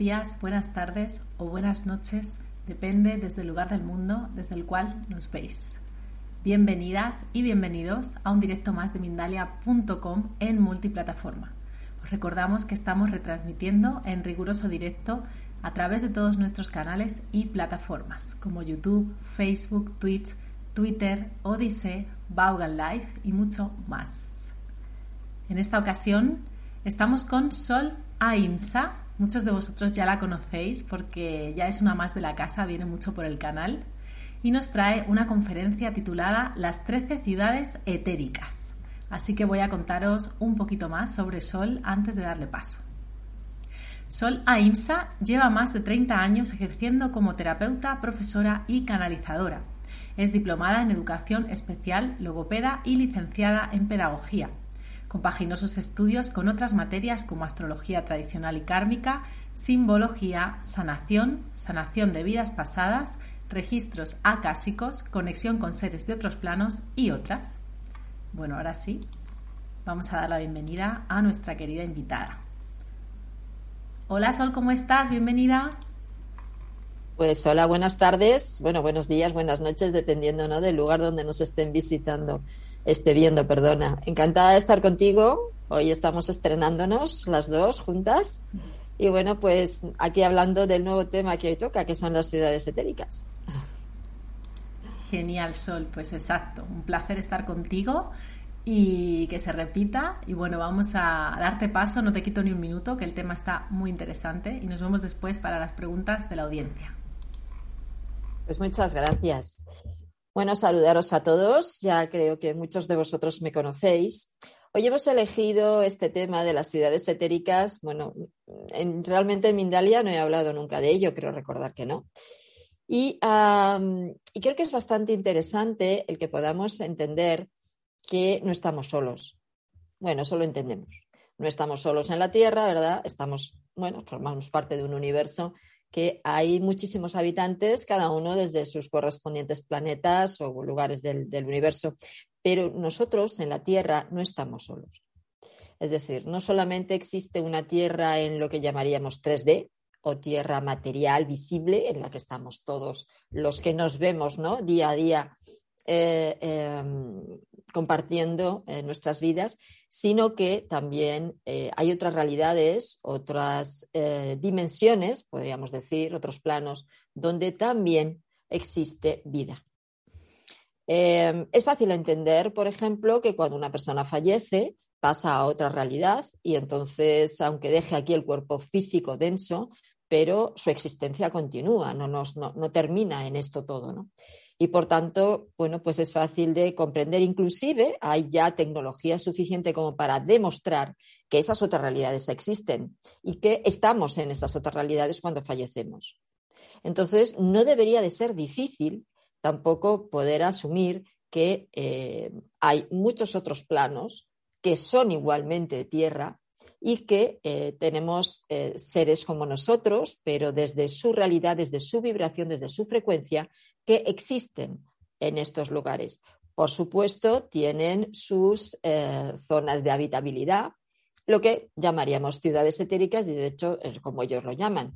días, buenas tardes o buenas noches, depende desde el lugar del mundo desde el cual nos veis. Bienvenidas y bienvenidos a un directo más de Mindalia.com en multiplataforma. Os recordamos que estamos retransmitiendo en riguroso directo a través de todos nuestros canales y plataformas como YouTube, Facebook, Twitch, Twitter, Odysee, Vaughan Live y mucho más. En esta ocasión estamos con Sol Ahimsa. Muchos de vosotros ya la conocéis porque ya es una más de la casa, viene mucho por el canal y nos trae una conferencia titulada Las 13 ciudades etéricas. Así que voy a contaros un poquito más sobre Sol antes de darle paso. Sol Ahimsa lleva más de 30 años ejerciendo como terapeuta, profesora y canalizadora. Es diplomada en educación especial, logopeda y licenciada en pedagogía. Compaginó sus estudios con otras materias como astrología tradicional y kármica, simbología, sanación, sanación de vidas pasadas, registros acásicos, conexión con seres de otros planos y otras. Bueno, ahora sí, vamos a dar la bienvenida a nuestra querida invitada. Hola Sol, ¿cómo estás? Bienvenida. Pues hola, buenas tardes, buenos días, buenas noches, dependiendo, ¿no?, del lugar donde nos estén viendo, perdona. Encantada de estar contigo. Hoy estamos estrenándonos las dos juntas. Y bueno, pues aquí hablando del nuevo tema que hoy toca, que son las ciudades etéricas. Genial, Sol, pues exacto. Un placer estar contigo y que se repita. Y bueno, vamos a darte paso, no te quito ni un minuto, que el tema está muy interesante y nos vemos después para las preguntas de la audiencia. Pues muchas gracias. Bueno, saludaros a todos. Ya creo que muchos de vosotros me conocéis. Hoy hemos elegido este tema de las ciudades etéricas. Bueno, realmente en Mindalia no he hablado nunca de ello, creo recordar que no. Y creo que es bastante interesante el que podamos entender que no estamos solos. Bueno, eso lo entendemos. No estamos solos en la Tierra, ¿verdad? Formamos parte de un universo que hay muchísimos habitantes, cada uno desde sus correspondientes planetas o lugares del universo. Pero nosotros en la Tierra no estamos solos. Es decir, no solamente existe una Tierra en lo que llamaríamos 3D o Tierra material, visible, en la que estamos todos los que nos vemos, ¿no?, día a día compartiendo nuestras vidas, sino que también hay otras realidades, otras dimensiones, podríamos decir, otros planos, donde también existe vida. Es fácil entender, por ejemplo, que cuando una persona fallece pasa a otra realidad y entonces, aunque deje aquí el cuerpo físico denso, pero su existencia continúa, no termina en esto todo, ¿no? Y por tanto, bueno, pues es fácil de comprender. Inclusive hay ya tecnología suficiente como para demostrar que esas otras realidades existen y que estamos en esas otras realidades cuando fallecemos. Entonces, no debería de ser difícil tampoco poder asumir que hay muchos otros planos que son igualmente tierra y que tenemos seres como nosotros, pero desde su realidad, desde su vibración, desde su frecuencia, que existen en estos lugares. Por supuesto, tienen sus zonas de habitabilidad, lo que llamaríamos ciudades etéricas, y de hecho es como ellos lo llaman.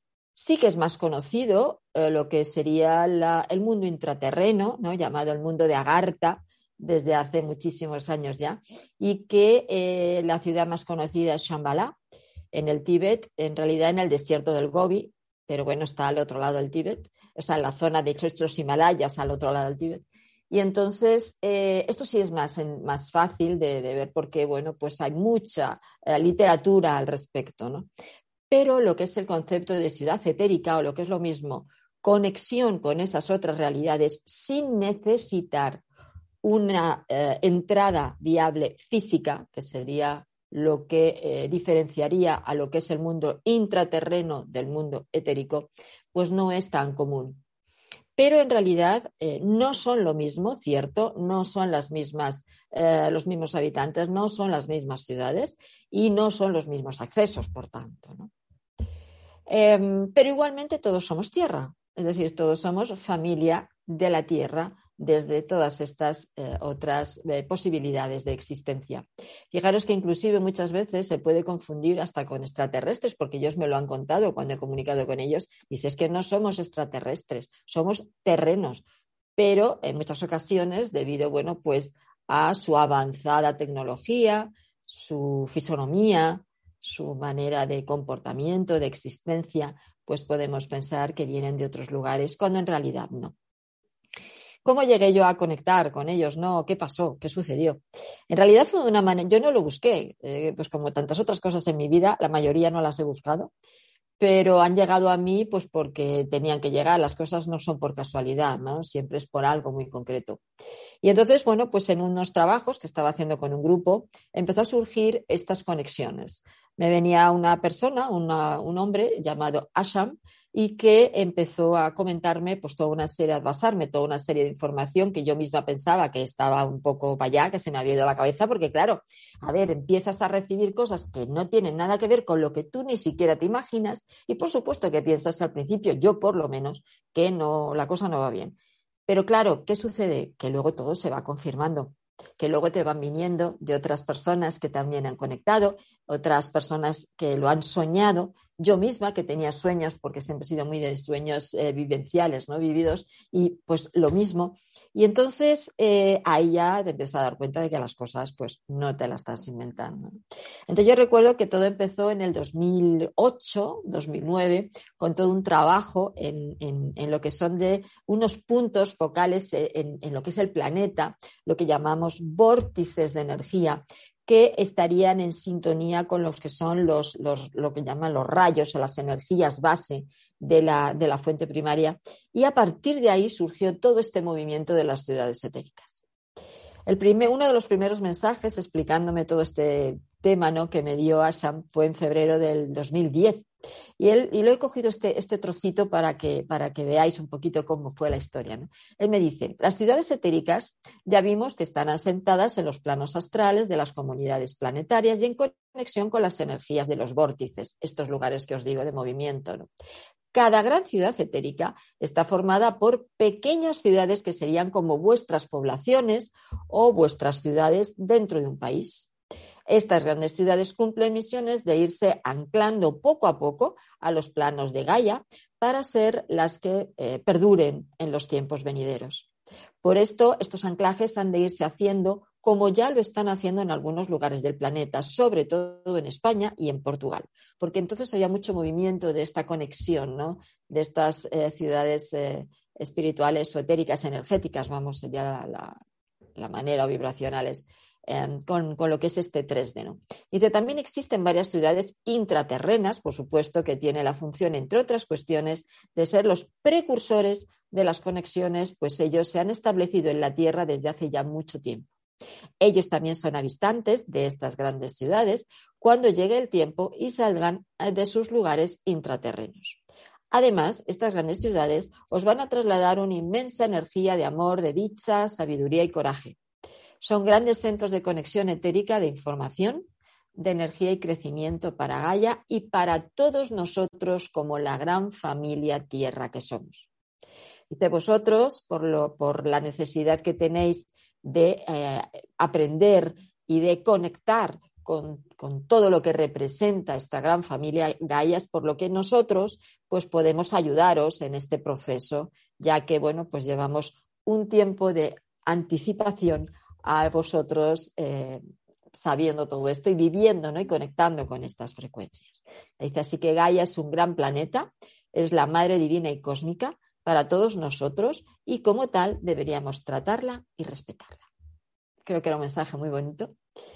Sí que es más conocido lo que sería el mundo intraterreno, ¿no?, llamado el mundo de Agartha, desde hace muchísimos años ya, y que la ciudad más conocida es Shambhala, en el Tíbet, en realidad en el desierto del Gobi, pero bueno, está al otro lado del Tíbet, o sea, en la zona de los Himalayas, al otro lado del Tíbet. Y entonces, esto sí es más fácil de ver porque, bueno, pues hay mucha literatura al respecto, ¿no? Pero lo que es el concepto de ciudad etérica, o lo que es lo mismo, conexión con esas otras realidades sin necesitar una entrada viable física, que sería lo que diferenciaría a lo que es el mundo intraterreno del mundo etérico, pues no es tan común. Pero en realidad no son lo mismo, ¿cierto? No son los mismos habitantes, no son las mismas ciudades y no son los mismos accesos, por tanto, ¿no? Pero igualmente todos somos tierra, es decir, todos somos familia de la tierra, desde todas estas otras posibilidades de existencia. Fijaros que inclusive muchas veces se puede confundir hasta con extraterrestres, porque ellos me lo han contado cuando he comunicado con ellos. Dices que no somos extraterrestres, somos terrenos, pero en muchas ocasiones, debido, bueno, pues a su avanzada tecnología, su fisonomía, su manera de comportamiento, de existencia, pues podemos pensar que vienen de otros lugares, cuando en realidad no. ¿Cómo llegué yo a conectar con ellos? No, ¿qué pasó? ¿Qué sucedió? En realidad fue de una manera, yo no lo busqué, pues como tantas otras cosas en mi vida, la mayoría no las he buscado, pero han llegado a mí pues porque tenían que llegar. Las cosas no son por casualidad, ¿no? Siempre es por algo muy concreto. Y entonces, bueno, pues en unos trabajos que estaba haciendo con un grupo, empezó a surgir estas conexiones. Me venía una persona, un hombre llamado Asham, y que empezó a comentarme pues toda una serie, a basarme toda una serie de información que yo misma pensaba que estaba un poco para allá, que se me había ido la cabeza, porque claro, a ver, empiezas a recibir cosas que no tienen nada que ver con lo que tú ni siquiera te imaginas, y por supuesto que piensas al principio, yo por lo menos, que no, la cosa no va bien. Pero claro, ¿qué sucede? Que luego todo se va confirmando, que luego te van viniendo de otras personas que también han conectado, otras personas que lo han soñado, yo misma que tenía sueños, porque siempre he sido muy de sueños vivenciales, ¿no? Vividos, y pues lo mismo. Y entonces ahí ya te empiezas a dar cuenta de que las cosas pues no te las estás inventando. Entonces yo recuerdo que todo empezó en el 2008, 2009, con todo un trabajo en lo que son de unos puntos focales en lo que es el planeta, lo que llamamos vórtices de energía, que estarían en sintonía con los que son lo que llaman los rayos o las energías base de la fuente primaria. Y a partir de ahí surgió todo este movimiento de las ciudades etéricas. Uno de los primeros mensajes explicándome todo este tema, ¿no?, que me dio Asham fue en febrero del 2010. Y lo he cogido este trocito para que veáis un poquito cómo fue la historia, ¿no? Él me dice, las ciudades etéricas ya vimos que están asentadas en los planos astrales de las comunidades planetarias y en conexión con las energías de los vórtices, estos lugares que os digo de movimiento, ¿no? Cada gran ciudad etérica está formada por pequeñas ciudades que serían como vuestras poblaciones o vuestras ciudades dentro de un país. Estas grandes ciudades cumplen misiones de irse anclando poco a poco a los planos de Gaia para ser las que perduren en los tiempos venideros. Por esto, estos anclajes han de irse haciendo como ya lo están haciendo en algunos lugares del planeta, sobre todo en España y en Portugal, porque entonces había mucho movimiento de esta conexión, ¿no?, de estas ciudades espirituales o etéricas, energéticas, vamos, sería la manera, o vibracionales. Con lo que es este 3D, ¿no? Dice, también existen varias ciudades intraterrenas, por supuesto, que tiene la función, entre otras cuestiones, de ser los precursores de las conexiones, pues ellos se han establecido en la Tierra desde hace ya mucho tiempo. Ellos también son habitantes de estas grandes ciudades cuando llegue el tiempo y salgan de sus lugares intraterrenos. Además, estas grandes ciudades os van a trasladar una inmensa energía de amor, de dicha, sabiduría y coraje. Son grandes centros de conexión etérica de información, de energía y crecimiento para Gaia y para todos nosotros como la gran familia Tierra que somos. Dice, vosotros, por la necesidad que tenéis de aprender y de conectar con todo lo que representa esta gran familia Gaia, es por lo que nosotros pues, podemos ayudaros en este proceso, ya que bueno, pues llevamos un tiempo de anticipación a vosotros sabiendo todo esto y viviendo, ¿no?, y conectando con estas frecuencias. Dice, así que Gaia es un gran planeta, es la madre divina y cósmica para todos nosotros y como tal deberíamos tratarla y respetarla. Creo que era un mensaje muy bonito.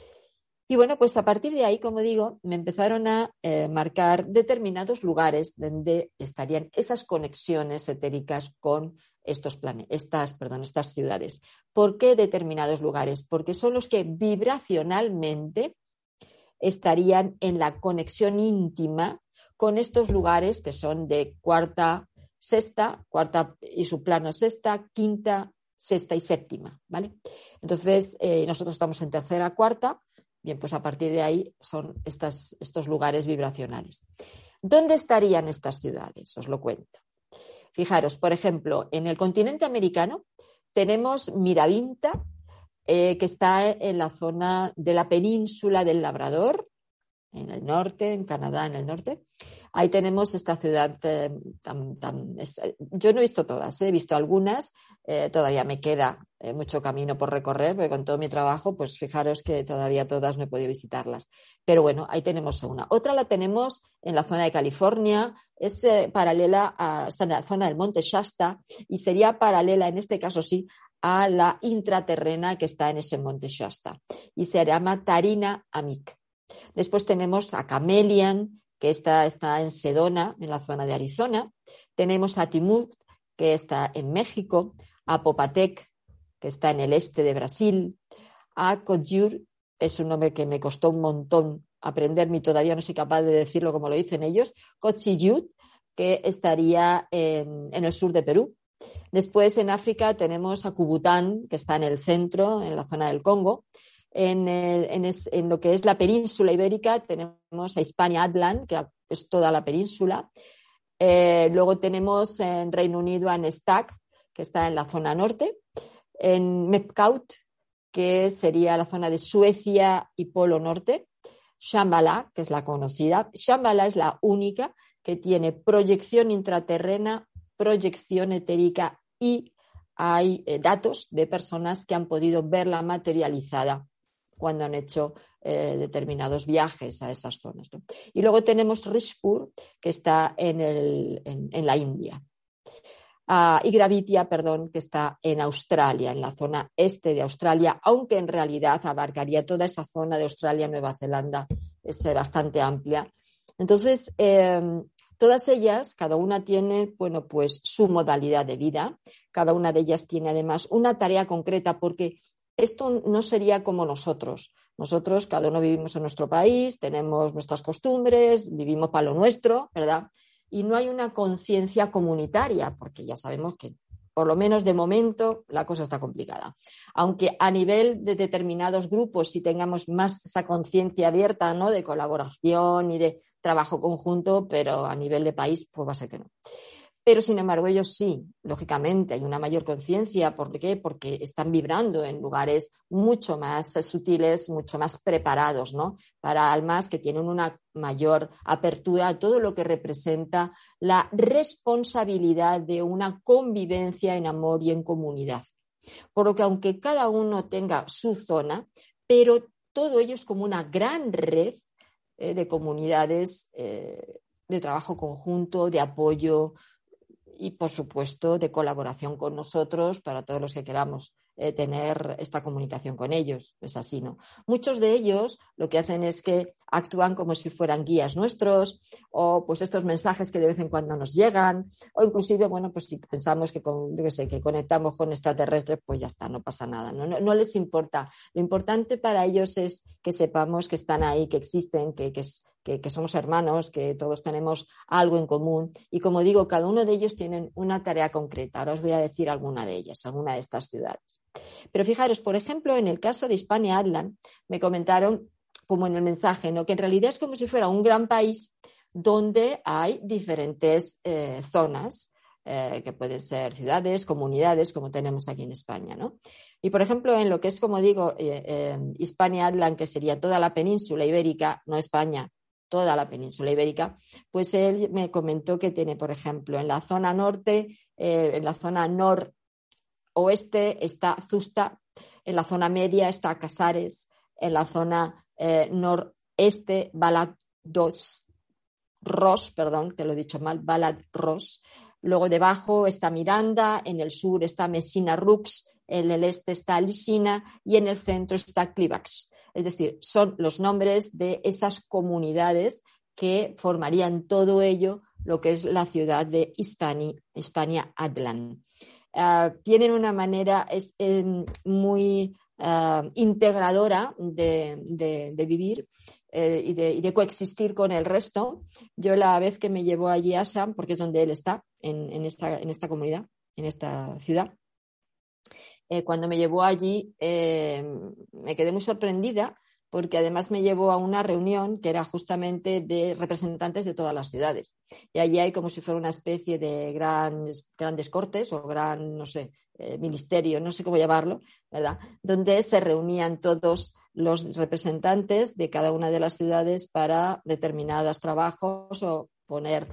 Y bueno, pues a partir de ahí, como digo, me empezaron a marcar determinados lugares donde estarían esas conexiones etéricas con estas ciudades. ¿Por qué determinados lugares? Porque son los que vibracionalmente estarían en la conexión íntima con estos lugares que son de cuarta y su plano sexta, quinta, sexta y séptima, ¿vale? Entonces, nosotros estamos en tercera, cuarta. Bien, pues a partir de ahí son estos lugares vibracionales. ¿Dónde estarían estas ciudades? Os lo cuento. Fijaros, por ejemplo, en el continente americano Tenemos Miravinta, que está en la zona de la península del Labrador, en el norte, en Canadá, en el norte. Ahí tenemos esta ciudad. Yo no he visto todas, he visto algunas. Todavía me queda mucho camino por recorrer, porque con todo mi trabajo, pues fijaros que todavía todas no he podido visitarlas. Pero bueno, ahí tenemos una. Otra la tenemos en la zona de California, es paralela a la zona del Monte Shasta y sería paralela, en este caso sí, a la intraterrena que está en ese Monte Shasta y se llama Tarina Amic. Después tenemos a Camelian, que está en Sedona, en la zona de Arizona. Tenemos a Timut, que está en México, a Popatec, que está en el este de Brasil, a Coyur, es un nombre que me costó un montón aprenderme y todavía no soy capaz de decirlo como lo dicen ellos, Cotsiyut, que estaría en el sur de Perú. Después en África tenemos a Cubután, que está en el centro, en la zona del Congo. En lo que es la península ibérica tenemos a Hispania Adland, que es toda la península. Luego tenemos en Reino Unido a Nestac, que está en la zona norte. En Mepcaut, que sería la zona de Suecia y Polo Norte. Shambhala, que es la conocida. Shambhala es la única que tiene proyección intraterrena, proyección etérica y hay datos de personas que han podido verla materializada cuando han hecho determinados viajes a esas zonas, ¿no? Y luego tenemos Rishpur, que está en la India. Y Gravitia, que está en Australia, en la zona este de Australia, aunque en realidad abarcaría toda esa zona de Australia, Nueva Zelanda, es bastante amplia. Entonces, todas ellas, cada una tiene, bueno, pues su modalidad de vida, cada una de ellas tiene además una tarea concreta, porque esto no sería como nosotros. Nosotros, cada uno vivimos en nuestro país, tenemos nuestras costumbres, vivimos para lo nuestro, ¿verdad? Y no hay una conciencia comunitaria, porque ya sabemos que, por lo menos de momento, la cosa está complicada. Aunque a nivel de determinados grupos sí tengamos más esa conciencia abierta, ¿no?, de colaboración y de trabajo conjunto, pero a nivel de país, pues va a ser que no. Pero, sin embargo, ellos sí, lógicamente, hay una mayor conciencia. ¿Por qué? Porque están vibrando en lugares mucho más sutiles, mucho más preparados, ¿no?, para almas que tienen una mayor apertura a todo lo que representa la responsabilidad de una convivencia en amor y en comunidad. Por lo que, aunque cada uno tenga su zona, pero todo ello es como una gran red de comunidades de trabajo conjunto, de apoyo, y, por supuesto, de colaboración con nosotros para todos los que queramos tener esta comunicación con ellos. Es así, ¿no? Muchos de ellos lo que hacen es que actúan como si fueran guías nuestros, o pues estos mensajes que de vez en cuando nos llegan, o inclusive, bueno, pues si pensamos que conectamos con extraterrestres, pues ya está, no pasa nada, ¿no? No les importa. Lo importante para ellos es que sepamos que están ahí, que existen, que somos hermanos, que todos tenemos algo en común y, como digo, cada uno de ellos tienen una tarea concreta. Ahora os voy a decir alguna de ellas, alguna de estas ciudades. Pero fijaros, por ejemplo, en el caso de Hispania Adland, me comentaron, como en el mensaje, ¿no?, que en realidad es como si fuera un gran país donde hay diferentes zonas, que pueden ser ciudades, comunidades, como tenemos aquí en España, ¿no? Y, por ejemplo, en lo que es, como digo, Hispania Adland, que sería toda la península ibérica, no España, toda la península ibérica, pues él me comentó que tiene, por ejemplo, en la zona norte, en la zona noroeste está Zusta, en la zona media está Casares, en la zona noreste Baladros, que lo he dicho mal, Baladros. Luego debajo está Miranda, en el sur está Messina Rux, en el este está Lisina y en el centro está Clivax. Es decir, son los nombres de esas comunidades que formarían todo ello, lo que es la ciudad de Hispania Adland. Tienen una manera muy integradora de vivir y de coexistir con el resto. Yo, la vez que me llevó allí a Assam, porque es donde él está, en esta comunidad, en esta ciudad, cuando me llevó allí me quedé muy sorprendida porque además me llevó a una reunión que era justamente de representantes de todas las ciudades. Y allí hay como si fuera una especie de grandes cortes o no sé, ministerio, no sé cómo llamarlo, ¿verdad? Donde se reunían todos los representantes de cada una de las ciudades para determinados trabajos o poner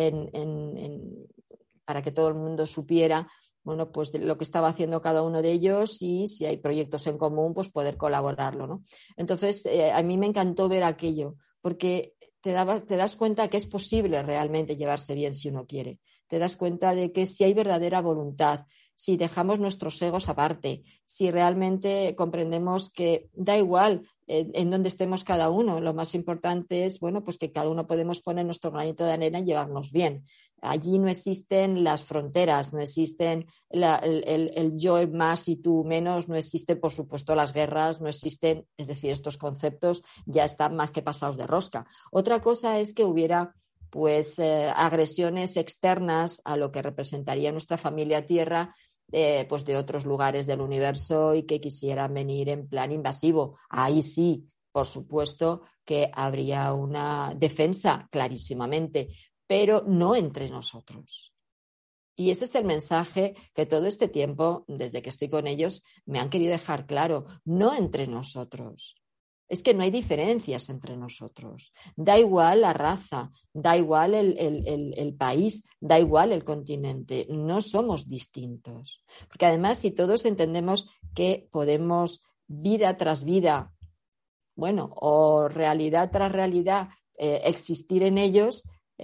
para que todo el mundo supiera, bueno, pues de lo que estaba haciendo cada uno de ellos y si hay proyectos en común, pues poder colaborarlo, ¿no? Entonces, a mí me encantó ver aquello, porque te das cuenta que es posible realmente llevarse bien si uno quiere. Te das cuenta de que si hay verdadera voluntad, si dejamos nuestros egos aparte, si realmente comprendemos que da igual en dónde estemos cada uno, lo más importante es, bueno, pues que cada uno podemos poner nuestro granito de arena y llevarnos bien. Allí no existen las fronteras, no existen el yo más y tú menos, no existen, por supuesto, las guerras, no existen, es decir, estos conceptos ya están más que pasados de rosca. Otra cosa es que hubiera pues agresiones externas a lo que representaría nuestra familia Tierra, pues de otros lugares del universo y que quisieran venir en plan invasivo. Ahí sí, por supuesto que habría una defensa clarísimamente, pero no entre nosotros. Y ese es el mensaje que todo este tiempo, desde que estoy con ellos, me han querido dejar claro, no entre nosotros. Es que no hay diferencias entre nosotros. Da igual la raza, da igual el país, da igual el continente. No somos distintos. Porque además, si todos entendemos que podemos vida tras vida, bueno, o realidad tras realidad, existir en ellos,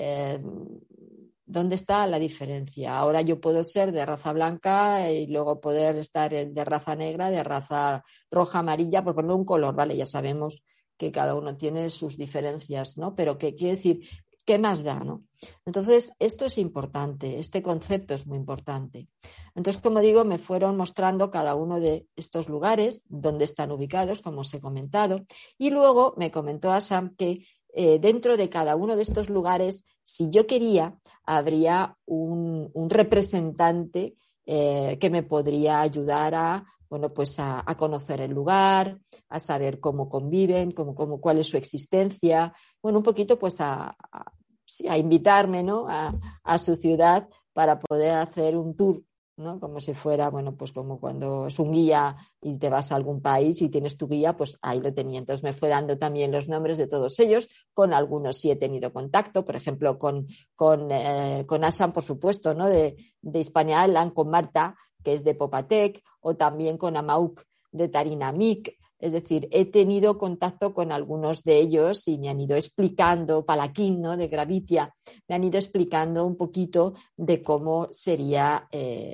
¿dónde está la diferencia? Ahora yo puedo ser de raza blanca y luego poder estar de raza negra, de raza roja, amarilla, por poner un color, ¿vale? Ya sabemos que cada uno tiene sus diferencias, ¿no? Pero ¿qué quiere decir? ¿Qué más da, no? Entonces, esto es importante, este concepto es muy importante. Entonces, como digo, me fueron mostrando cada uno de estos lugares, dónde están ubicados, como os he comentado, y luego me comentó Asham que dentro de cada uno de estos lugares, si yo quería, habría un representante que me podría ayudar a, bueno, pues a conocer el lugar, a saber cómo conviven, cuál es su existencia, bueno, un poquito pues sí, a invitarme, ¿no? a su ciudad para poder hacer un tour, ¿no? Como si fuera, bueno, pues como cuando es un guía y te vas a algún país y tienes tu guía, pues ahí lo tenía. Entonces me fue dando también los nombres de todos ellos, con algunos sí he tenido contacto, por ejemplo, con Asham, por supuesto, ¿no? de Hispania Island, con Marta, que es de Popatec, o también con Amauk de Tarinamik. Es decir, he tenido contacto con algunos de ellos y me han ido explicando, Palaquín, ¿no? de Gravitia, me han ido explicando un poquito de cómo sería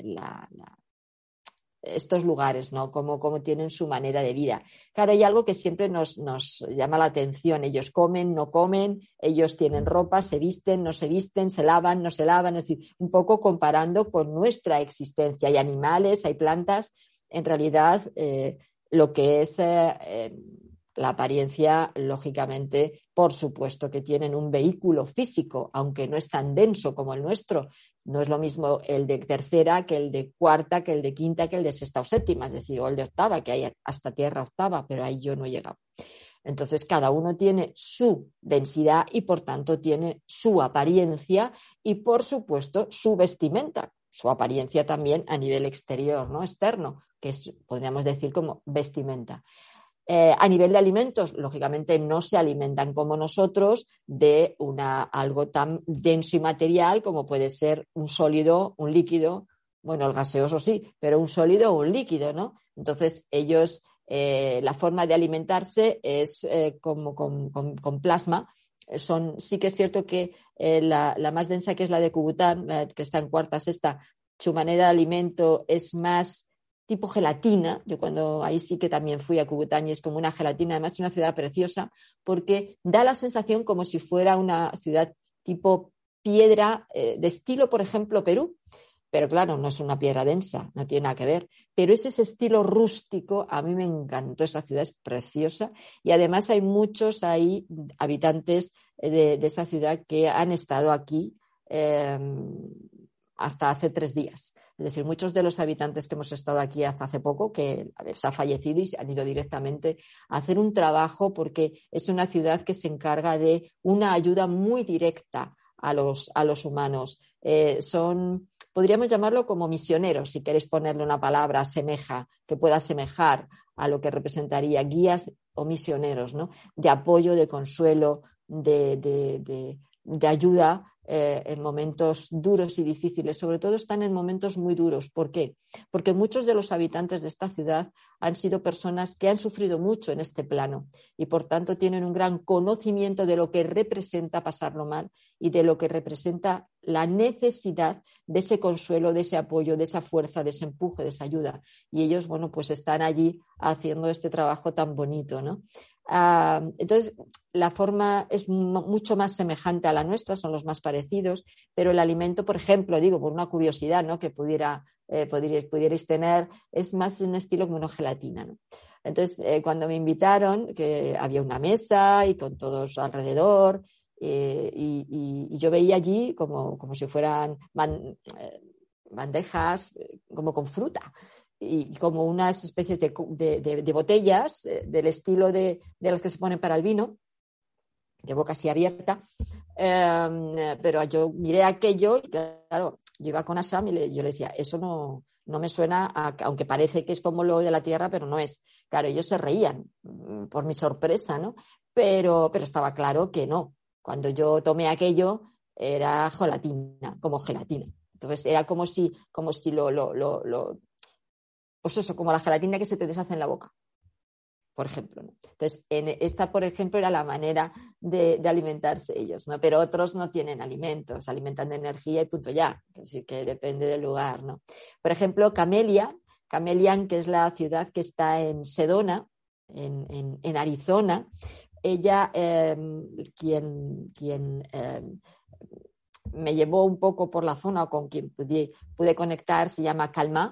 estos lugares, ¿no? Cómo tienen su manera de vida. Claro, hay algo que siempre nos llama la atención. Ellos comen, no comen, ellos tienen ropa, se visten, no se visten, se lavan, no se lavan. Es decir, un poco comparando con nuestra existencia. Hay animales, hay plantas. En realidad, lo que es la apariencia, lógicamente, por supuesto que tienen un vehículo físico, aunque no es tan denso como el nuestro. No es lo mismo el de tercera que el de cuarta, que el de quinta, que el de sexta o séptima, es decir, o el de octava, que hay hasta tierra octava, pero ahí yo no he llegado. Entonces, cada uno tiene su densidad y, por tanto, tiene su apariencia y, por supuesto, su vestimenta. Su apariencia también a nivel exterior, ¿no? Externo, que podríamos decir como vestimenta. A nivel de alimentos, lógicamente no se alimentan como nosotros de algo tan denso y material como puede ser un sólido, un líquido, bueno, el gaseoso sí, pero un sólido o un líquido, ¿no? Entonces ellos, la forma de alimentarse es como con plasma. Sí que es cierto que la más densa, que es la de Kubután, la que está en cuarta, sexta, su manera de alimento es más tipo gelatina. Yo ahí sí que también fui a Kubután y es como una gelatina, además es una ciudad preciosa porque da la sensación como si fuera una ciudad tipo piedra de estilo, por ejemplo, Perú, pero claro, no es una piedra densa, no tiene nada que ver, pero es ese estilo rústico. A mí me encantó, esa ciudad es preciosa y además hay muchos ahí habitantes de esa ciudad que han estado aquí hasta hace 3 días. Es decir, muchos de los habitantes que hemos estado aquí hasta hace poco, que se ha fallecido y se han ido directamente a hacer un trabajo, porque es una ciudad que se encarga de una ayuda muy directa a los humanos. Podríamos llamarlo como misioneros, si queréis ponerle una palabra que pueda asemejar a lo que representaría guías o misioneros, ¿no? De apoyo, de consuelo, de ayuda en momentos duros y difíciles. Sobre todo están en momentos muy duros. ¿Por qué? Porque muchos de los habitantes de esta ciudad han sido personas que han sufrido mucho en este plano y por tanto tienen un gran conocimiento de lo que representa pasarlo mal y de lo que representa la necesidad de ese consuelo, de ese apoyo, de esa fuerza, de ese empuje, de esa ayuda. Y ellos, bueno, pues están allí haciendo este trabajo tan bonito, ¿no? Entonces, la forma es mucho más semejante a la nuestra, son los más parecidos, pero el alimento, por ejemplo, digo, por una curiosidad, ¿no? Que pudierais tener, es más un estilo como una gelatina, ¿no? Entonces, cuando me invitaron, que había una mesa y con todos alrededor, y yo veía allí como si fueran bandejas como con fruta y como unas especies de botellas del estilo de las que se ponen para el vino, de boca así abierta, pero yo miré aquello y claro, yo iba con Asham y yo le decía, eso no me suena, aunque parece que es como lo de la tierra, pero no es. Claro, ellos se reían por mi sorpresa, ¿no? Pero estaba claro que no. Cuando yo tomé aquello era gelatina, como gelatina. Entonces era como si pues eso, como la gelatina que se te deshace en la boca, por ejemplo, ¿no? Entonces, esta, por ejemplo, era la manera de alimentarse ellos, ¿no? Pero otros no tienen alimentos, se alimentan de energía y punto ya, así que depende del lugar, ¿no? Por ejemplo, Camelian, que es la ciudad que está en Sedona, en Arizona, ella, quien me llevó un poco por la zona o con quien pude conectar, se llama Kalma.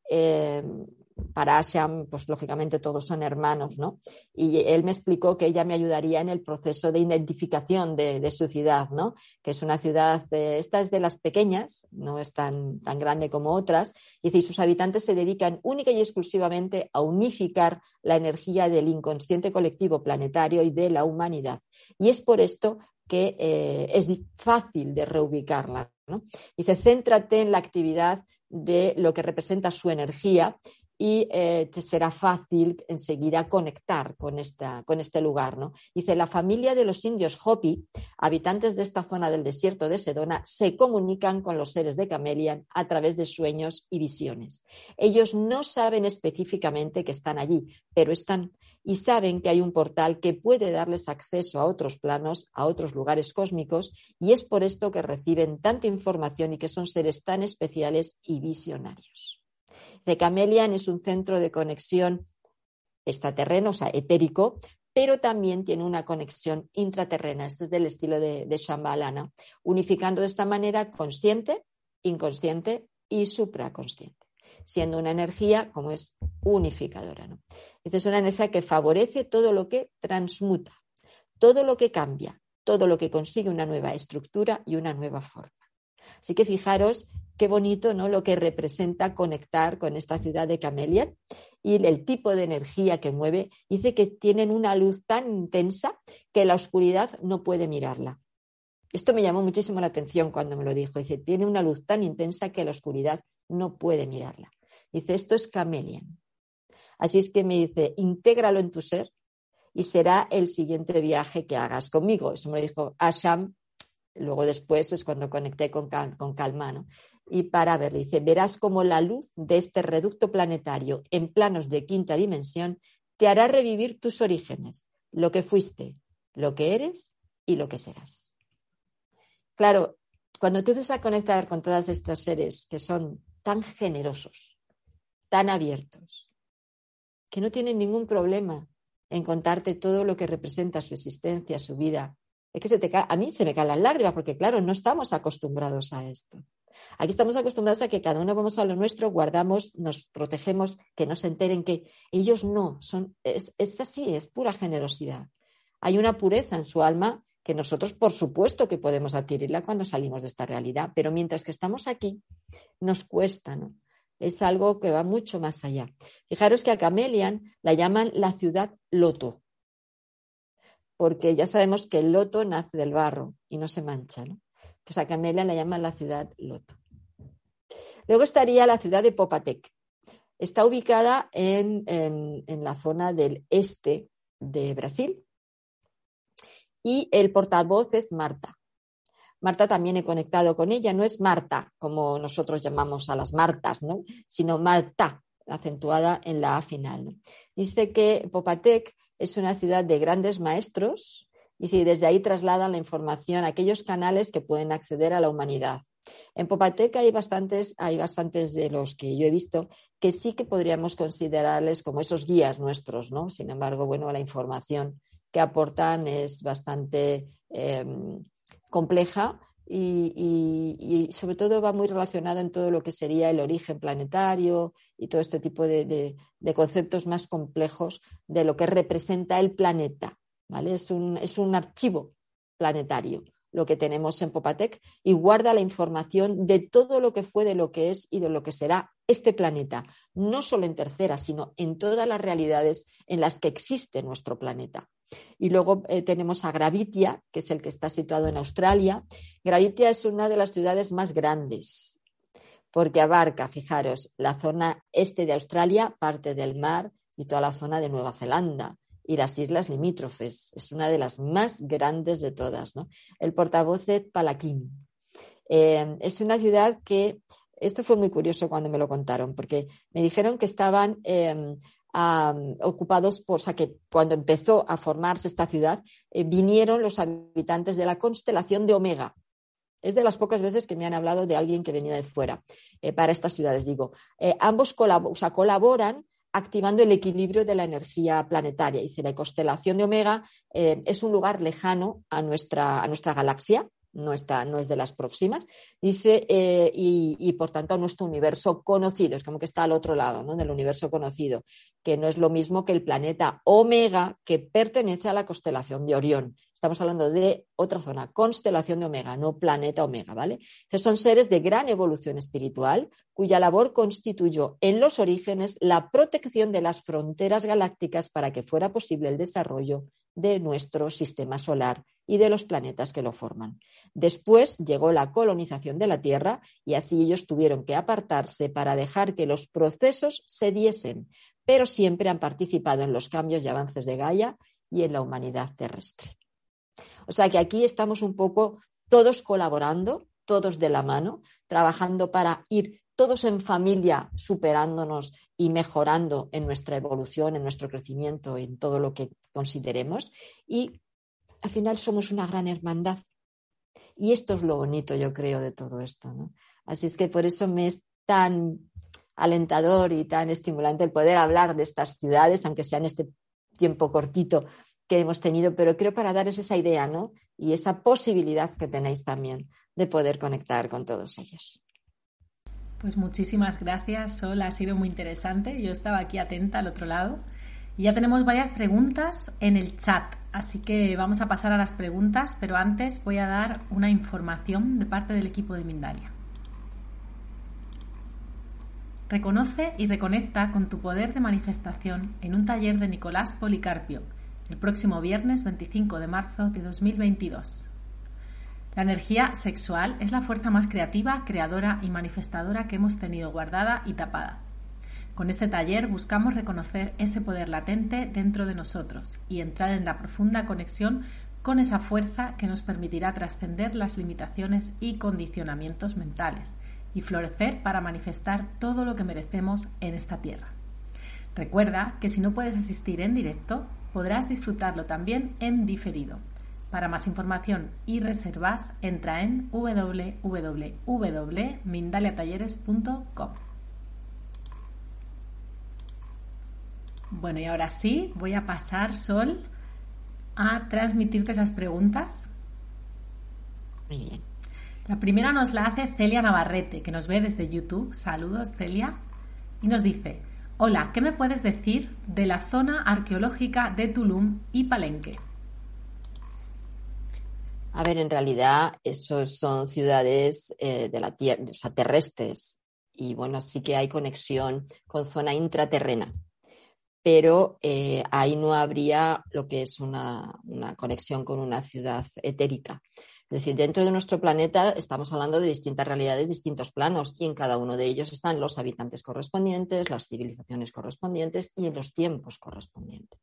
Para Asham, pues lógicamente todos son hermanos, ¿no? Y él me explicó que ella me ayudaría en el proceso de identificación de su ciudad, ¿no? Que es una ciudad, esta es de las pequeñas, no es tan grande como otras, y sus habitantes se dedican única y exclusivamente a unificar la energía del inconsciente colectivo planetario y de la humanidad. Y es por esto que es fácil de reubicarla, ¿no? Dice, céntrate en la actividad de lo que representa su energía y te será fácil enseguida conectar con este lugar, ¿no? Dice, la familia de los indios Hopi, habitantes de esta zona del desierto de Sedona, se comunican con los seres de Camelian a través de sueños y visiones. Ellos no saben específicamente que están allí, pero están y saben que hay un portal que puede darles acceso a otros planos, a otros lugares cósmicos, y es por esto que reciben tanta información y que son seres tan especiales y visionarios. The Camelian es un centro de conexión extraterreno, o sea, etérico, pero también tiene una conexión intraterrena. Este es del estilo de Shambhalana, unificando de esta manera consciente, inconsciente y supraconsciente, siendo una energía como es unificadora, ¿no? Es una energía que favorece todo lo que transmuta, todo lo que cambia, todo lo que consigue una nueva estructura y una nueva forma. Así que fijaros qué bonito, ¿no? Lo que representa conectar con esta ciudad de Camelian y el tipo de energía que mueve. Dice que tienen una luz tan intensa que la oscuridad no puede mirarla. Esto me llamó muchísimo la atención cuando me lo dijo. Dice, tiene una luz tan intensa que la oscuridad no puede mirarla. Dice, esto es Camelian. Así es que me dice, intégralo en tu ser y será el siguiente viaje que hagas conmigo. Eso me lo dijo Asham. Luego después es cuando conecté con Kalma, ¿no? Y para ver, dice, verás cómo la luz de este reducto planetario en planos de quinta dimensión te hará revivir tus orígenes, lo que fuiste, lo que eres y lo que serás. Claro, cuando tú empiezas a conectar con todos estos seres que son tan generosos, tan abiertos, que no tienen ningún problema en contarte todo lo que representa su existencia, su vida, es que a mí se me caen las lágrimas porque, claro, no estamos acostumbrados a esto. Aquí estamos acostumbrados a que cada uno vamos a lo nuestro, guardamos, nos protegemos, que no se enteren, que ellos no, es así, es pura generosidad. Hay una pureza en su alma que nosotros por supuesto que podemos adquirirla cuando salimos de esta realidad, pero mientras que estamos aquí nos cuesta, ¿no? Es algo que va mucho más allá. Fijaros que a Camelian la llaman la ciudad loto, porque ya sabemos que el loto nace del barro y no se mancha, ¿no? Pues a Camelian la llaman la ciudad loto. Luego estaría la ciudad de Popatec. Está ubicada en la zona del este de Brasil y el portavoz es Marta. Marta también he conectado con ella, no es Marta como nosotros llamamos a las Martas, ¿no? Sino Marta, acentuada en la A final, ¿no? Dice que Popatec es una ciudad de grandes maestros y desde ahí trasladan la información a aquellos canales que pueden acceder a la humanidad. En Popatec hay bastantes de los que yo he visto que sí que podríamos considerarles como esos guías nuestros, ¿no? Sin embargo, bueno, la información que aportan es bastante compleja y sobre todo va muy relacionada en todo lo que sería el origen planetario y todo este tipo de conceptos más complejos de lo que representa el planeta, ¿vale? Es un archivo planetario lo que tenemos en Popatec y guarda la información de todo lo que fue, de lo que es y de lo que será este planeta, no solo en tercera, sino en todas las realidades en las que existe nuestro planeta. Y luego tenemos a Gravitia, que es el que está situado en Australia. Gravitia es una de las ciudades más grandes porque abarca, fijaros, la zona este de Australia, parte del mar y toda la zona de Nueva Zelanda y las islas limítrofes. Es una de las más grandes de todas, ¿no? El portavoz es Palaquín. Es una ciudad que, esto fue muy curioso cuando me lo contaron, porque me dijeron que estaban ocupados o sea, que cuando empezó a formarse esta ciudad, vinieron los habitantes de la constelación de Omega. Es de las pocas veces que me han hablado de alguien que venía de fuera para estas ciudades. Digo, ambos colaboran activando el equilibrio de la energía planetaria. Dice, la constelación de Omega es un lugar lejano a nuestra galaxia, no es de las próximas, dice, y por tanto a nuestro universo conocido, es como que está al otro lado, ¿no? Del universo conocido, que no es lo mismo que el planeta Omega, que pertenece a la constelación de Orión. Estamos hablando de otra zona, constelación de Omega, no planeta Omega, ¿vale? Entonces son seres de gran evolución espiritual, cuya labor constituyó en los orígenes la protección de las fronteras galácticas para que fuera posible el desarrollo de nuestro sistema solar y de los planetas que lo forman. Después llegó la colonización de la Tierra y así ellos tuvieron que apartarse para dejar que los procesos se diesen, pero siempre han participado en los cambios y avances de Gaia y en la humanidad terrestre. O sea que aquí estamos un poco todos colaborando, todos de la mano, trabajando para ir todos en familia superándonos y mejorando en nuestra evolución, en nuestro crecimiento, en todo lo que consideremos. Y al final somos una gran hermandad. Y esto es lo bonito, yo creo, de todo esto, ¿no? Así es que por eso me es tan alentador y tan estimulante el poder hablar de estas ciudades, aunque sea en este tiempo cortito que hemos tenido, pero creo para darles esa idea, ¿no? Y esa posibilidad que tenéis también de poder conectar con todos ellos. Pues muchísimas gracias, Sol, ha sido muy interesante. Yo estaba aquí atenta al otro lado y ya tenemos varias preguntas en el chat, así que vamos a pasar a las preguntas, pero antes voy a dar una información de parte del equipo de Mindalia. Reconoce y reconecta con tu poder de manifestación en un taller de Nicolás Policarpio, el próximo viernes 25 de marzo de 2022. La energía sexual es la fuerza más creativa, creadora y manifestadora que hemos tenido guardada y tapada. Con este taller buscamos reconocer ese poder latente dentro de nosotros y entrar en la profunda conexión con esa fuerza que nos permitirá trascender las limitaciones y condicionamientos mentales y florecer para manifestar todo lo que merecemos en esta tierra. Recuerda que si no puedes asistir en directo, podrás disfrutarlo también en diferido. Para más información y reservas, entra en www.mindaliatalleres.com. Bueno, y ahora sí, voy a pasar, Sol, a transmitirte esas preguntas. Muy bien. La primera nos la hace Celia Navarrete, que nos ve desde YouTube. Saludos, Celia. Y nos dice: hola, ¿qué me puedes decir de la zona arqueológica de Tulum y Palenque? A ver, en realidad, esos son ciudades de la tierra, o sea, terrestres. Y bueno, sí que hay conexión con zona intraterrena. Pero ahí no habría lo que es una conexión con una ciudad etérica. Es decir, dentro de nuestro planeta estamos hablando de distintas realidades, distintos planos, y en cada uno de ellos están los habitantes correspondientes, las civilizaciones correspondientes y en los tiempos correspondientes.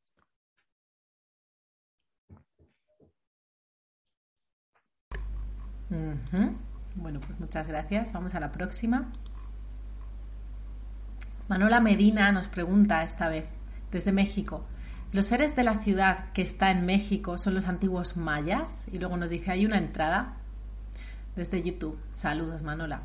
Bueno, pues muchas gracias. Vamos a la próxima. Manola Medina nos pregunta esta vez, desde México. ¿Los seres de la ciudad que está en México son los antiguos mayas? Y luego nos dice, hay una entrada desde YouTube. Saludos, Manola.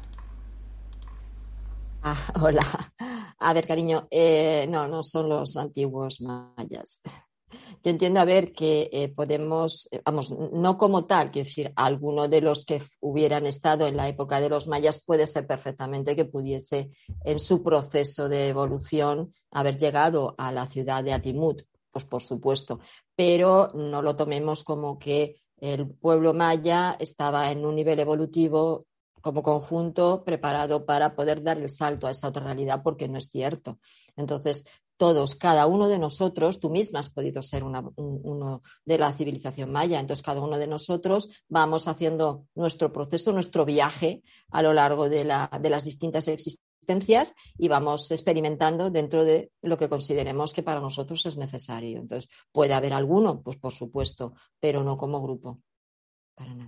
Hola. A ver, cariño, no son los antiguos mayas. Yo entiendo, a ver, que podemos, vamos, no como tal, quiero decir, alguno de los que hubieran estado en la época de los mayas puede ser perfectamente que pudiese, en su proceso de evolución, haber llegado a la ciudad de Atimut, pues por supuesto, pero no lo tomemos como que el pueblo maya estaba en un nivel evolutivo como conjunto preparado para poder dar el salto a esa otra realidad, porque no es cierto. Entonces, todos, cada uno de nosotros, tú misma has podido ser uno de la civilización maya, entonces cada uno de nosotros vamos haciendo nuestro proceso, nuestro viaje a lo largo de las distintas existencias y vamos experimentando dentro de lo que consideremos que para nosotros es necesario. Entonces, ¿puede haber alguno? Pues por supuesto, pero no como grupo, para nada.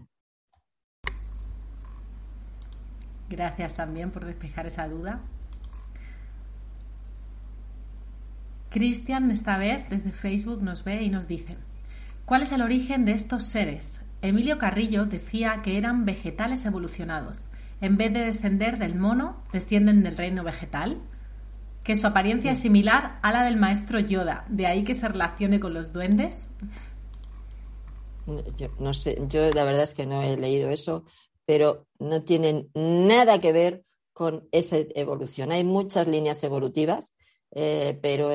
Gracias también por despejar esa duda. Cristian, esta vez desde Facebook, nos ve y nos dice: ¿cuál es el origen de estos seres? Emilio Carrillo decía que eran vegetales evolucionados. En vez de descender del mono, descienden del reino vegetal. Que su apariencia es similar a la del maestro Yoda, de ahí que se relacione con los duendes. Yo no sé, yo la verdad es que no he leído eso, pero no tienen nada que ver con esa evolución. Hay muchas líneas evolutivas, pero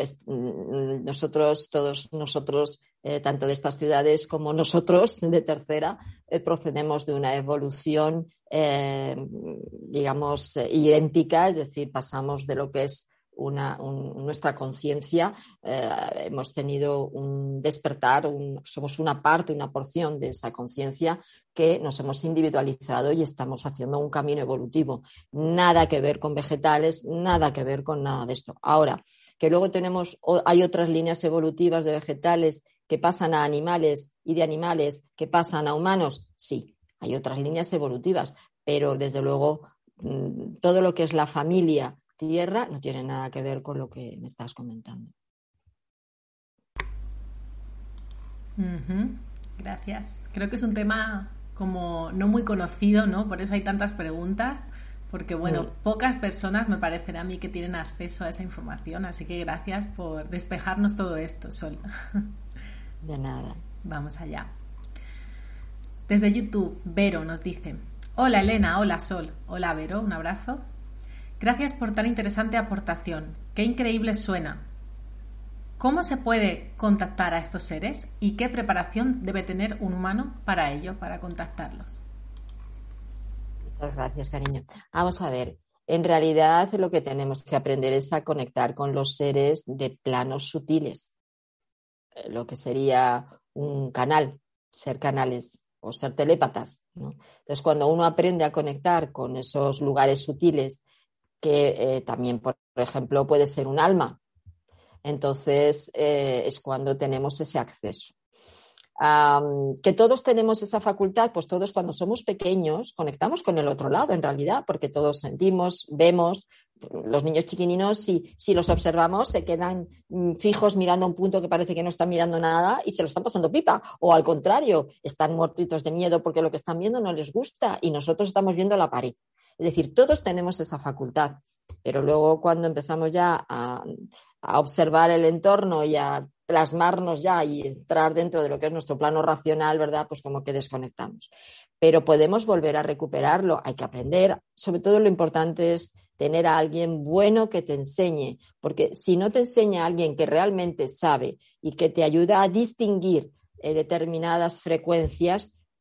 todos nosotros, tanto de estas ciudades como nosotros de tercera, procedemos de una evolución, digamos, idéntica, es decir, pasamos de lo que es nuestra conciencia, hemos tenido un despertar, somos una parte, una porción de esa conciencia que nos hemos individualizado y estamos haciendo un camino evolutivo. Nada que ver con vegetales, nada que ver con nada de esto. Ahora, que luego hay otras líneas evolutivas de vegetales que pasan a animales y de animales que pasan a humanos, sí, hay otras líneas evolutivas, pero desde luego todo lo que es la familia Tierra no tiene nada que ver con lo que me estás comentando. Gracias. Creo que es un tema como no muy conocido, ¿no? Por eso hay tantas preguntas, porque bueno, pocas personas me parecen a mí que tienen acceso a esa información, así que gracias por despejarnos todo esto, Sol. De nada. Vamos allá. Desde YouTube, Vero nos dice: hola Elena, hola Sol, hola Vero, un abrazo. Gracias por tan interesante aportación. Qué increíble suena. ¿Cómo se puede contactar a estos seres y qué preparación debe tener un humano para ello, para contactarlos? Muchas gracias, cariño. Vamos a ver. En realidad lo que tenemos que aprender es a conectar con los seres de planos sutiles. Lo que sería un canal, ser canales o ser telépatas, ¿no? Entonces, cuando uno aprende a conectar con esos lugares sutiles, que también, por ejemplo, puede ser un alma. Entonces, es cuando tenemos ese acceso. Que todos tenemos esa facultad, pues todos cuando somos pequeños conectamos con el otro lado, en realidad, porque todos sentimos, vemos. Los niños chiquininos, si los observamos, se quedan fijos mirando a un punto que parece que no están mirando nada y se lo están pasando pipa. O al contrario, están muertitos de miedo porque lo que están viendo no les gusta y nosotros estamos viendo la pared. Es decir, todos tenemos esa facultad, pero luego cuando empezamos ya a observar el entorno y a plasmarnos ya y entrar dentro de lo que es nuestro plano racional, ¿verdad? Pues como que desconectamos. Pero podemos volver a recuperarlo, hay que aprender. Sobre todo lo importante es tener a alguien bueno que te enseñe, porque si no te enseña a alguien que realmente sabe y que te ayuda a distinguir determinadas frecuencias,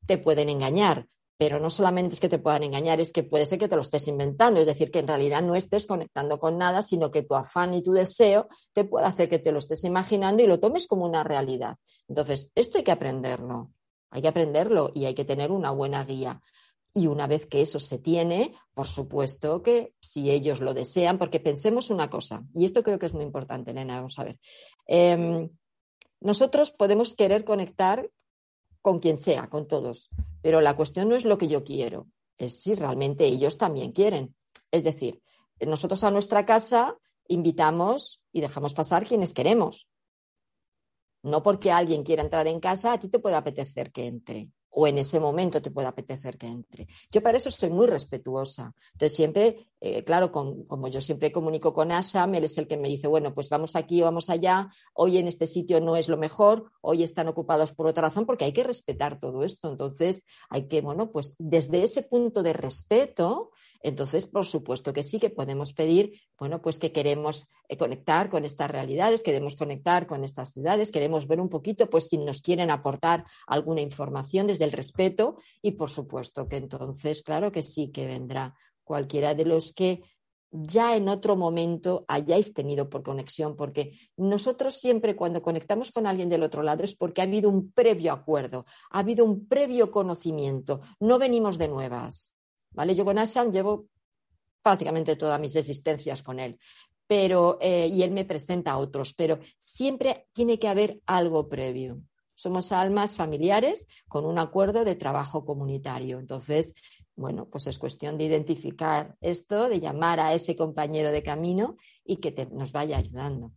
te pueden engañar. Pero no solamente es que te puedan engañar, es que puede ser que te lo estés inventando, es decir, que en realidad no estés conectando con nada, sino que tu afán y tu deseo te puede hacer que te lo estés imaginando y lo tomes como una realidad. Entonces, esto hay que aprenderlo y hay que tener una buena guía. Y una vez que eso se tiene, por supuesto que si ellos lo desean, porque pensemos una cosa, y esto creo que es muy importante, Elena, vamos a ver. Nosotros podemos querer conectar con quien sea, con todos, pero la cuestión no es lo que yo quiero, es si realmente ellos también quieren. Es decir, nosotros a nuestra casa invitamos y dejamos pasar quienes queremos. No porque alguien quiera entrar en casa, a ti te puede apetecer que entre. O en ese momento te puede apetecer que entre. Yo para eso soy muy respetuosa. Entonces siempre, claro, como yo siempre comunico con Asham, él es el que me dice, bueno, pues vamos aquí o vamos allá, hoy en este sitio no es lo mejor, hoy están ocupados por otra razón, porque hay que respetar todo esto. Entonces hay que, bueno, pues desde ese punto de respeto, entonces por supuesto que sí que podemos pedir, bueno, pues que queremos conectar con estas realidades, queremos conectar con estas ciudades, queremos ver un poquito, pues si nos quieren aportar alguna información desde el respeto y por supuesto que entonces, claro que sí que vendrá cualquiera de los que ya en otro momento hayáis tenido por conexión, porque nosotros siempre cuando conectamos con alguien del otro lado es porque ha habido un previo acuerdo, ha habido un previo conocimiento, no venimos de nuevas, ¿vale? Yo con Asham llevo prácticamente todas mis existencias con él, pero, y él me presenta a otros, pero siempre tiene que haber algo previo. Somos almas familiares con un acuerdo de trabajo comunitario. Entonces, bueno, pues es cuestión de identificar esto, de llamar a ese compañero de camino y que nos vaya ayudando.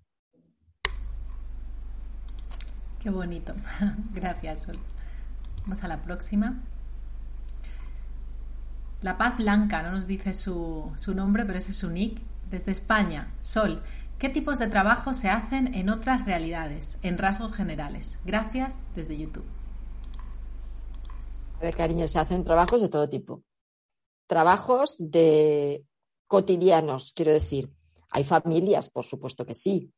Qué bonito. Gracias, Sol. Vamos a la próxima. La Paz Blanca, no nos dice su nombre, pero ese es su nick. Desde España. Sol, ¿qué tipos de trabajo se hacen en otras realidades, en rasgos generales? Gracias, desde YouTube. A ver, cariño, se hacen trabajos de todo tipo. Trabajos de cotidianos, quiero decir. Hay familias, por supuesto que sí.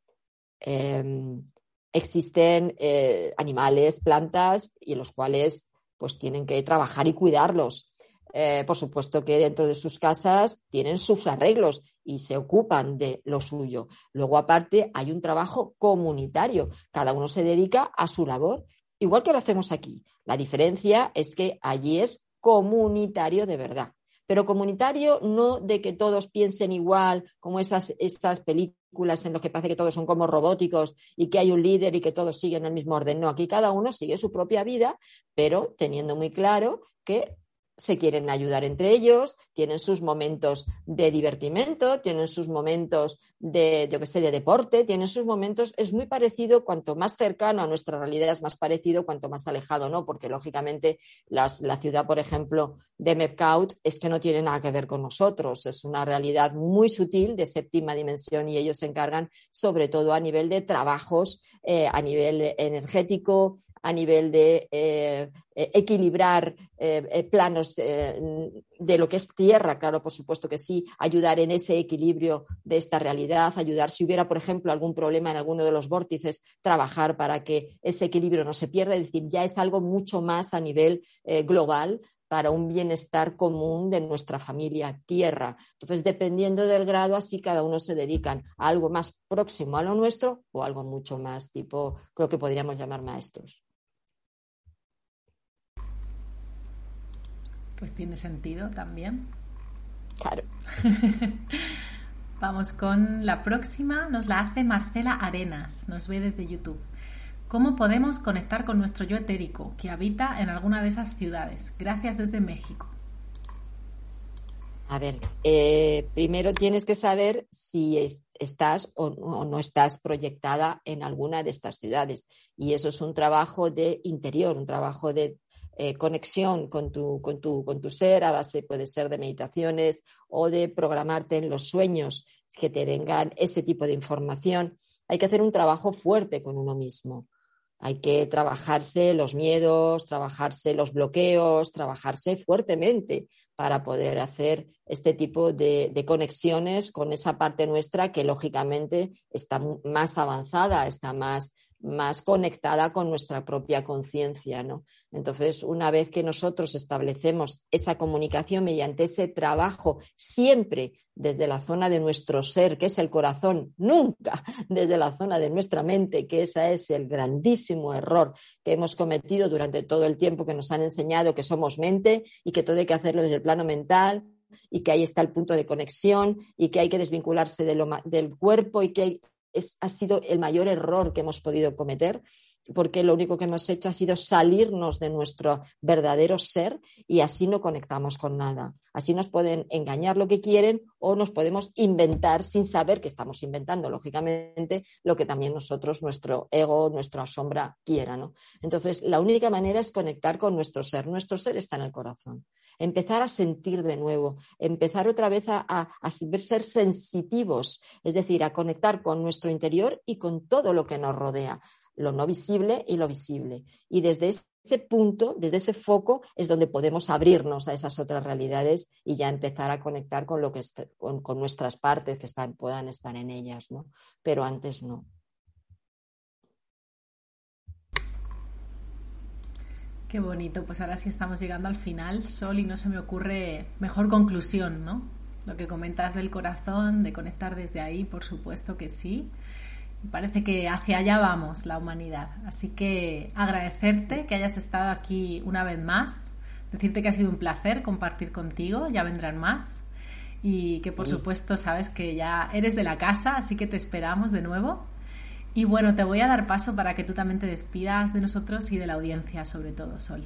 Existen animales, plantas, y los cuales pues tienen que trabajar y cuidarlos. Por supuesto que dentro de sus casas tienen sus arreglos y se ocupan de lo suyo. Luego, aparte, hay un trabajo comunitario. Cada uno se dedica a su labor, igual que lo hacemos aquí. La diferencia es que allí es comunitario de verdad. Pero comunitario no de que todos piensen igual, como estas películas en las que parece que todos son como robóticos y que hay un líder y que todos siguen el mismo orden. No, aquí cada uno sigue su propia vida, pero teniendo muy claro que se quieren ayudar entre ellos, tienen sus momentos de divertimento, tienen sus momentos de, yo qué sé, de deporte, tienen sus momentos, es muy parecido, cuanto más cercano a nuestra realidad es más parecido, cuanto más alejado no, porque lógicamente la ciudad, por ejemplo, de Mepcaut es que no tiene nada que ver con nosotros, es una realidad muy sutil de séptima dimensión y ellos se encargan sobre todo a nivel de trabajos, a nivel energético, a nivel de equilibrar planos de lo que es tierra, claro, por supuesto que sí, ayudar en ese equilibrio de esta realidad, ayudar si hubiera, por ejemplo, algún problema en alguno de los vórtices, trabajar para que ese equilibrio no se pierda, es decir, ya es algo mucho más a nivel global para un bienestar común de nuestra familia tierra. Entonces, dependiendo del grado, así cada uno se dedican a algo más próximo a lo nuestro o algo mucho más tipo, creo que podríamos llamar maestros. Pues tiene sentido también. Claro. Vamos con la próxima, nos la hace Marcela Arenas, nos ve desde YouTube. ¿Cómo podemos conectar con nuestro yo etérico que habita en alguna de esas ciudades? Gracias desde México. A ver, primero tienes que saber si estás o no estás proyectada en alguna de estas ciudades. Y eso es un trabajo de interior, un trabajo de conexión con tu ser, a base puede ser de meditaciones o de programarte en los sueños, que te vengan ese tipo de información. Hay que hacer un trabajo fuerte con uno mismo. Hay que trabajarse los miedos, trabajarse los bloqueos, trabajarse fuertemente para poder hacer este tipo de conexiones con esa parte nuestra que lógicamente está más avanzada, está más más conectada con nuestra propia conciencia, ¿no? Entonces, una vez que nosotros establecemos esa comunicación mediante ese trabajo, siempre desde la zona de nuestro ser, que es el corazón, nunca desde la zona de nuestra mente, que ese es el grandísimo error que hemos cometido durante todo el tiempo, que nos han enseñado que somos mente y que todo hay que hacerlo desde el plano mental, y que ahí está el punto de conexión y que hay que desvincularse del cuerpo y que ha sido el mayor error que hemos podido cometer, porque lo único que hemos hecho ha sido salirnos de nuestro verdadero ser y así no conectamos con nada. Así nos pueden engañar lo que quieren o nos podemos inventar sin saber que estamos inventando, lógicamente, lo que también nosotros, nuestro ego, nuestra sombra quiera, ¿no? Entonces, la única manera es conectar con nuestro ser. Nuestro ser está en el corazón. Empezar a sentir de nuevo, empezar otra vez a ser sensitivos, es decir, a conectar con nuestro interior y con todo lo que nos rodea, lo no visible y lo visible. Y desde ese punto, desde ese foco, es donde podemos abrirnos a esas otras realidades y ya empezar a conectar con lo que con nuestras partes que puedan estar en ellas, ¿no? Pero antes no. Qué bonito, pues ahora sí estamos llegando al final, Sol, y no se me ocurre mejor conclusión, ¿no? Lo que comentas del corazón, de conectar desde ahí, por supuesto que sí. Parece que hacia allá vamos, la humanidad. Así que agradecerte que hayas estado aquí una vez más, decirte que ha sido un placer compartir contigo, ya vendrán más, y que por supuesto sabes que ya eres de la casa, así que te esperamos de nuevo. Y bueno, te voy a dar paso para que tú también te despidas de nosotros y de la audiencia, sobre todo, Sol.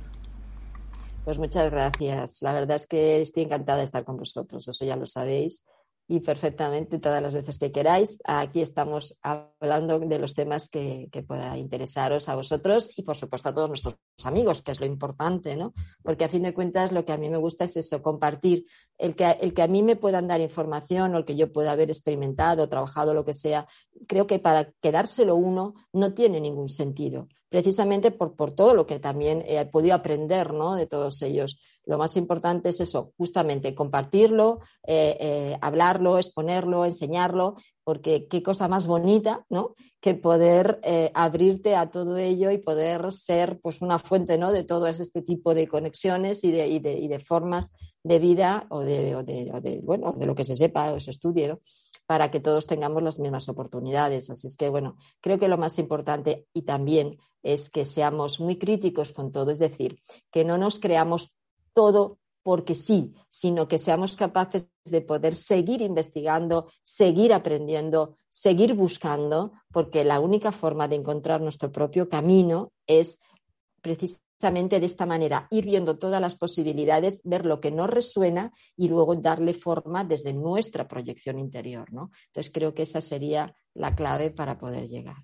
Pues muchas gracias. La verdad es que estoy encantada de estar con vosotros, eso ya lo sabéis. Y perfectamente todas las veces que queráis. Aquí estamos hablando de los temas que pueda interesaros a vosotros y, por supuesto, a todos nuestros amigos, que es lo importante, ¿no? Porque, a fin de cuentas, lo que a mí me gusta es eso, compartir. El que a mí me puedan dar información o el que yo pueda haber experimentado, trabajado, lo que sea, creo que para quedárselo uno no tiene ningún sentido. Precisamente por todo lo que también he podido aprender, ¿no?, de todos ellos. Lo más importante es eso, justamente compartirlo, hablarlo, exponerlo, enseñarlo, porque qué cosa más bonita, ¿no?, que poder abrirte a todo ello y poder ser, pues, una fuente, ¿no?, de todo este tipo de conexiones y de formas de vida o de lo que se sepa o se estudie, ¿no?, para que todos tengamos las mismas oportunidades. Así es que, bueno, creo que lo más importante y también es que seamos muy críticos con todo, es decir, que no nos creamos todo porque sí, sino que seamos capaces de poder seguir investigando, seguir aprendiendo, seguir buscando, porque la única forma de encontrar nuestro propio camino es precisamente de esta manera, ir viendo todas las posibilidades, ver lo que nos resuena y luego darle forma desde nuestra proyección interior, ¿no? Entonces creo que esa sería la clave para poder llegar.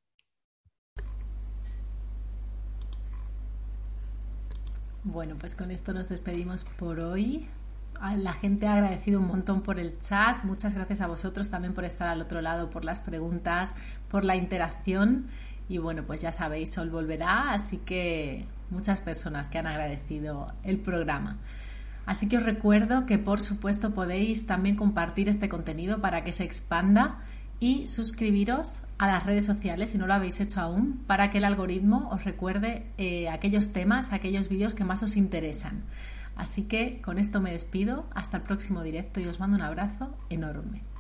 Bueno, pues con esto nos despedimos por hoy. La gente ha agradecido un montón por el chat. Muchas gracias a vosotros también por estar al otro lado, por las preguntas, por la interacción. Y bueno, pues ya sabéis, Sol volverá, así que muchas personas que han agradecido el programa. Así que os recuerdo que por supuesto podéis también compartir este contenido para que se expanda y suscribiros a las redes sociales si no lo habéis hecho aún, para que el algoritmo os recuerde aquellos temas, aquellos vídeos que más os interesan. Así que con esto me despido, hasta el próximo directo y os mando un abrazo enorme.